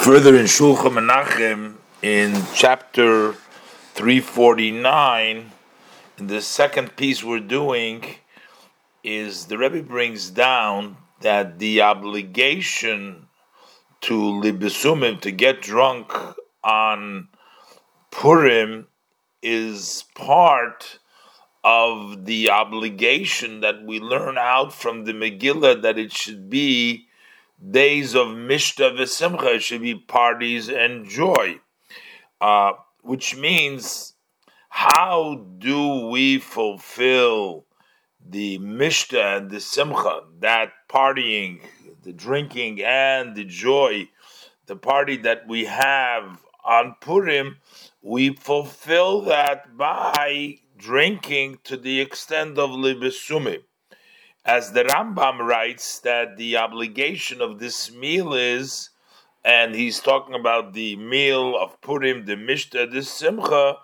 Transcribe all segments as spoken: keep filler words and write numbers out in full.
Further in Shulchan Menachem, in chapter three forty-nine, in the second piece we're doing, is the Rebbe brings down that the obligation to libesumim, to get drunk on Purim, is part of the obligation that we learn out from the Megillah, that it should be days of Mishta v'Simcha, it should be parties and joy. Uh, which means, how do we fulfill the Mishta and the Simcha, that partying, the drinking and the joy, the party that we have on Purim? We fulfill that by drinking to the extent of libesumim. As the Rambam writes, that the obligation of this meal is, and he's talking about the meal of Purim, the Mishta, the Simcha,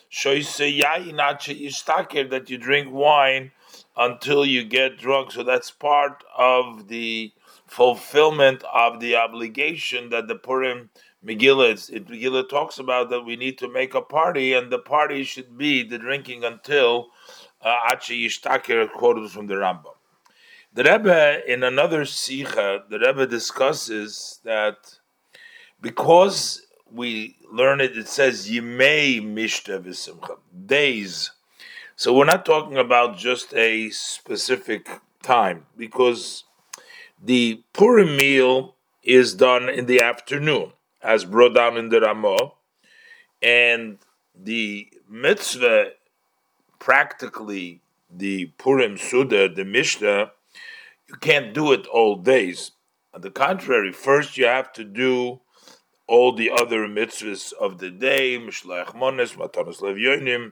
that you drink wine until you get drunk. So that's part of the fulfillment of the obligation that the Purim Megillah, is, it, Megillah talks about, that we need to make a party, and the party should be the drinking until Achi Yishtaker, quoted from the Rambam. The Rebbe, in another Sikha, the Rebbe discusses that because we learn it, it says Yimei Mishta v'Simcha, days. So we're not talking about just a specific time, because the Purim meal is done in the afternoon, as brought down in the Ramah, and the mitzvah, practically the Purim Suda, the Mishnah, you can't do it all days. On the contrary, first you have to do all the other mitzvahs of the day, Mishlach Mones, Matanos Levyonim,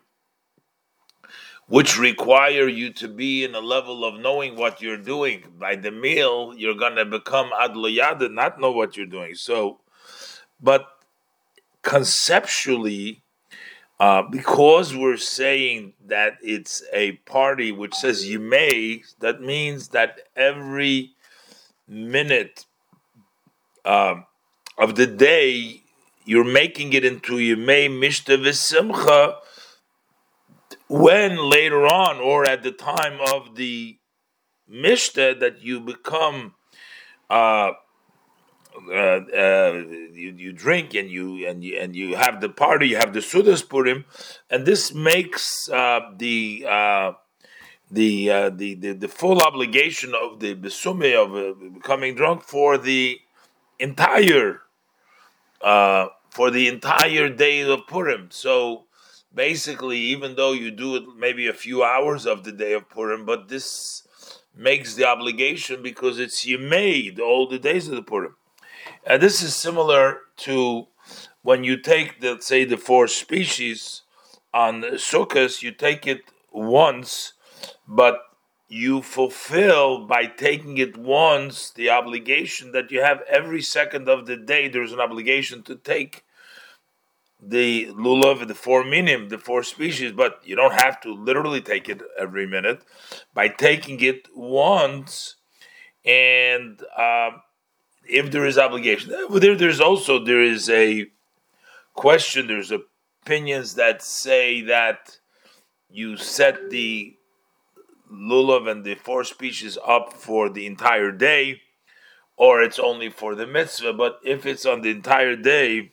which require you to be in a level of knowing what you're doing. By the meal, you're going to become ad loyada, not know what you're doing. So, but conceptually, uh, because we're saying that it's a party which says you may, that means that every minute uh, of the day, you're making it into Yimei Mishta v'Simcha, when later on, or at the time of the Mishta, that you become uh, uh, uh, you, you drink and you and you and you have the party, you have the Sudas Purim, and this makes uh, the, uh, the, uh, the the the full obligation of the Besume, of uh, becoming drunk, for the entire uh, for the entire day of Purim. So basically, even though you do it maybe a few hours of the day of Purim, but this makes the obligation because it's Yimei, all the days of the Purim. And this is similar to when you take, the, say, the four species on Sukkot, you take it once, but you fulfill by taking it once the obligation that you have every second of the day. There's an obligation to take the lulav, the four minim, the four species, but you don't have to literally take it every minute. By taking it once, and uh, if there is obligation, there, there's also there is a question. There's opinions that say that you set the lulav and the four species up for the entire day, or it's only for the mitzvah. But if it's on the entire day,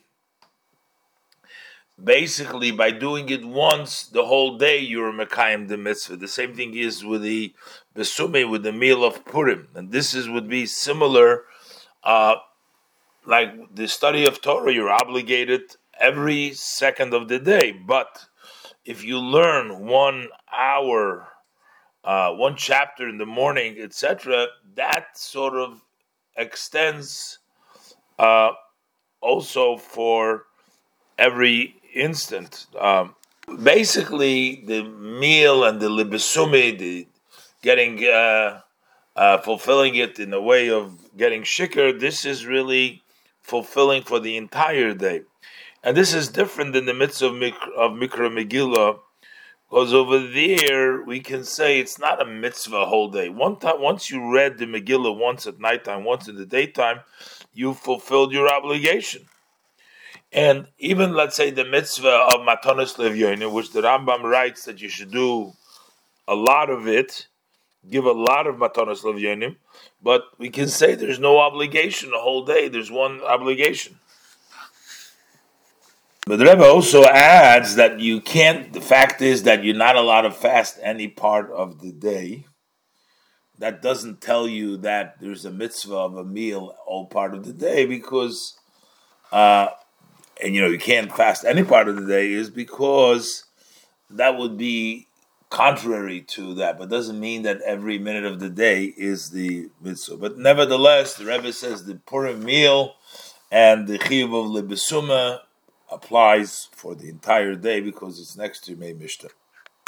basically, by doing it once the whole day, you're mekayim the mitzvah. The same thing is with the besume, with the meal of Purim, and this is would be similar. Uh, like the study of Torah, you're obligated every second of the day. But if you learn one hour, uh, one chapter in the morning, et cetera, that sort of extends uh, also for every instant. Um, basically, the meal and the libesumi, the getting, uh, uh, fulfilling it in a way of getting shikr, this is really fulfilling for the entire day. And this is different than the mitzvah of, Mik- of Mikra Megillah, because over there we can say it's not a mitzvah whole day. One time, once you read the Megillah once at nighttime, once in the daytime, you fulfilled your obligation. And even, let's say, the mitzvah of Matanos Levyonim, which the Rambam writes that you should do a lot of it, give a lot of Matanos Levyonim, but we can say there's no obligation the whole day. There's one obligation. But the Rebbe also adds that you can't, the fact is that you're not allowed to fast any part of the day. That doesn't tell you that there's a mitzvah of a meal all part of the day, because, uh, and you know, you can't fast any part of the day is because that would be contrary to that, but doesn't mean that every minute of the day is the mitzvah. But nevertheless, the Rebbe says the Purim meal and the Chiyuv of Lebesuma applies for the entire day because it's next to Yemei Mishta.